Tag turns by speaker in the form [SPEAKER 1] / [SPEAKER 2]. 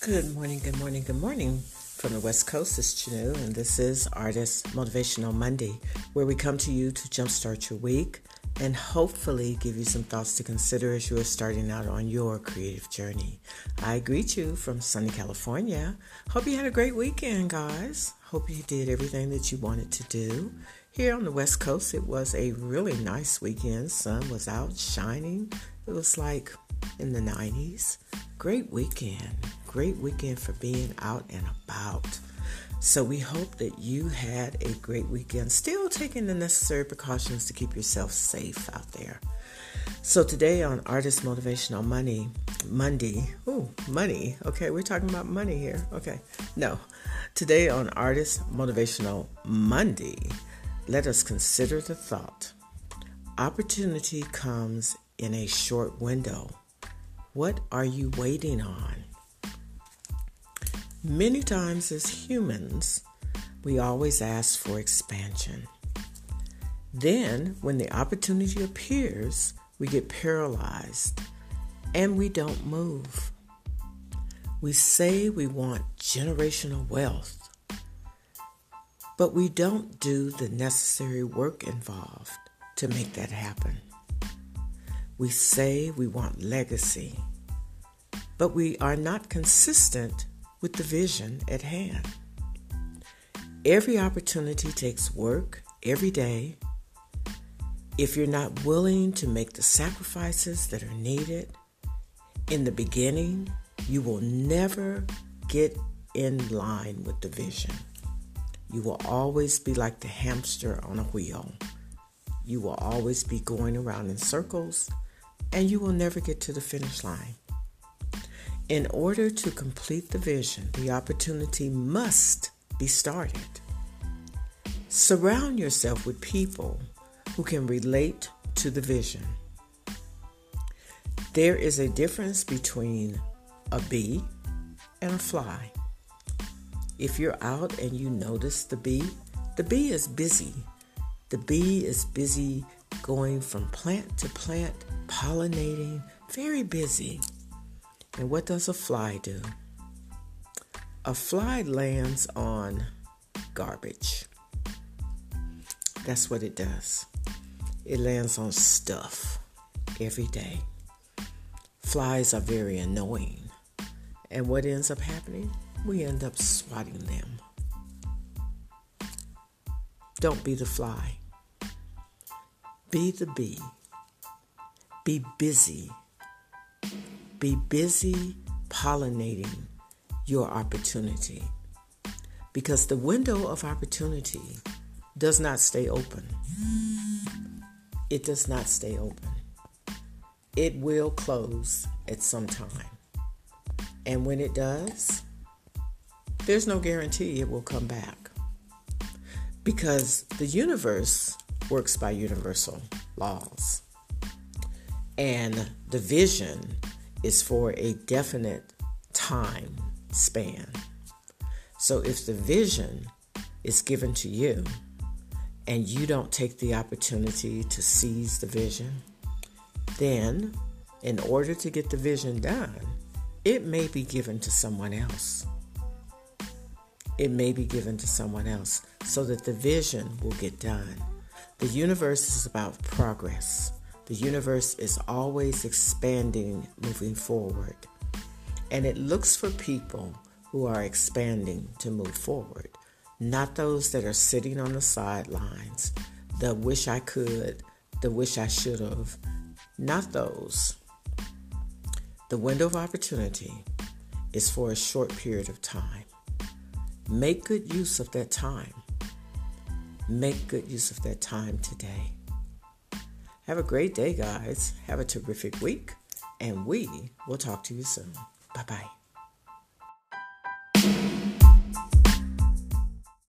[SPEAKER 1] Good morning, good morning, good morning. From the West Coast, it's Janu, and this is Artist Motivational Monday, where we come to you to jumpstart your week and hopefully give you some thoughts to consider as you are starting out on your creative journey. I greet you from sunny California. Hope you had a great weekend, guys. Hope you did everything that you wanted to do. Here on the West Coast, it was a really nice weekend. Sun was out shining. It was like in the 90s. Great weekend for being out and about. So we hope that you had a great weekend, still taking the necessary precautions to keep yourself safe out there. So today on Artist Motivational Monday, money. Okay, we're talking about money here. Okay, no. Today on Artist Motivational Monday, let us consider the thought. Opportunity comes in a short window. What are you waiting on? Many times as humans, we always ask for expansion. Then, when the opportunity appears, we get paralyzed and we don't move. We say we want generational wealth, but we don't do the necessary work involved to make that happen. We say we want legacy, but we are not consistent with the vision at hand. Every opportunity takes work every day. If you're not willing to make the sacrifices that are needed in the beginning, you will never get in line with the vision. You will always be like the hamster on a wheel. You will always be going around in circles, and you will never get to the finish line. In order to complete the vision, the opportunity must be started. Surround yourself with people who can relate to the vision. There is a difference between a bee and a fly. If you're out and you notice the bee is busy. The bee is busy going from plant to plant, pollinating, very busy. And what does a fly do? A fly lands on garbage. That's what it does. It lands on stuff every day. Flies are very annoying. And what ends up happening? We end up swatting them. Don't be the fly. Be the bee. Be busy. Be busy pollinating your opportunity, because the window of opportunity does not stay open. It does not stay open. It will close at some time. And when it does, there's no guarantee it will come back, because the universe works by universal laws. And the vision is for a definite time span. So if the vision is given to you and you don't take the opportunity to seize the vision, then in order to get the vision done, it may be given to someone else. It may be given to someone else so that the vision will get done. The universe is about progress. The universe is always expanding, moving forward. And it looks for people who are expanding to move forward, not those that are sitting on the sidelines, the wish I could, the wish I should have, not those. The window of opportunity is for a short period of time. Make good use of that time. Make good use of that time today. Have a great day, guys. Have a terrific week, and we will talk to you soon. Bye-bye.